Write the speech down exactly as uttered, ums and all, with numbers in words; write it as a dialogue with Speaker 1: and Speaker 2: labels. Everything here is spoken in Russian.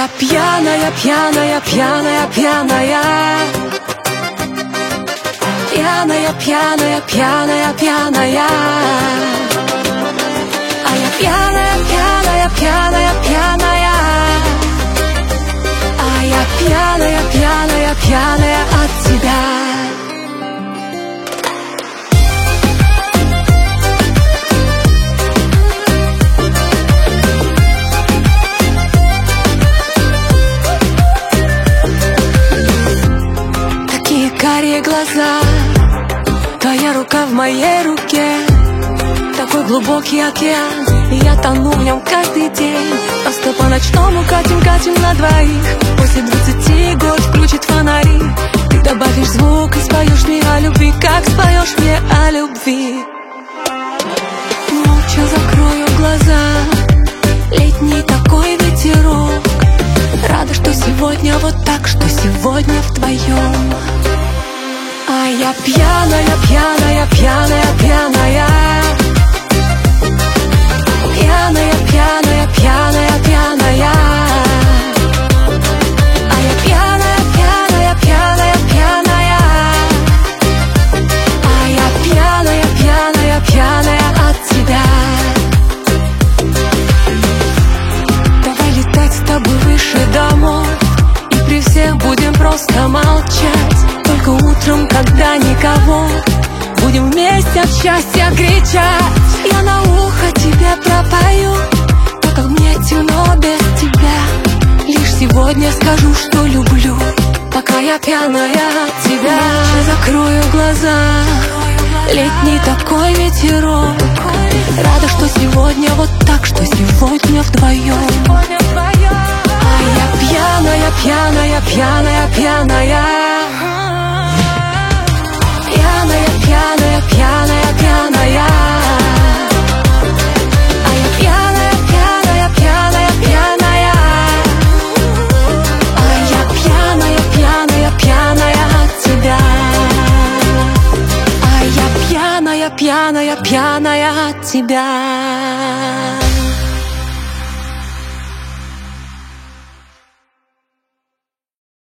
Speaker 1: я пьяная, пьяная, пьяная, пьяная. Пьяная, пьяная, пьяная, пьяная. А я пьяная, пьяная, пьяная, пьяная. А я пьяная, пьяная, пьяная от тебя. Карие глаза, твоя рука в моей руке. Такой глубокий океан, и я тону в нем каждый день. Просто по ночному катим, катим на двоих. После двадцати год включит фонари. Ты добавишь звук и споешь мне о любви, как споешь мне о любви. Молча закрою глаза, летний такой ветерок. Рада, что сегодня вот так, что сегодня вдвоем. А я пьяная, пьяная, пьяная, пьяная. Пьяная, пьяная, пьяная, пьяная. А я пьяная, пьяная, пьяная, пьяная. А я пьяная, пьяная, пьяная от тебя. Давай летать с тобой выше домов, и при всех будем просто молчать. Только утром, когда никого, будем вместе от счастья кричать. Я на ухо тебе пропою, то, как мне темно без тебя. Лишь сегодня скажу, что люблю, пока я пьяная от тебя. Молча закрою глаза, летний такой ветерок. Рада, что сегодня вот так, что сегодня вдвоем. А я пьяная, пьяная, пьяная, пьяная. Пьяная, пьяная, пьяная, пьяная. А я пьяная, пьяная, пьяная, пьяная. А я пьяная, пьяная, пьяная от тебя. А я пьяная, пьяная, пьяная от тебя.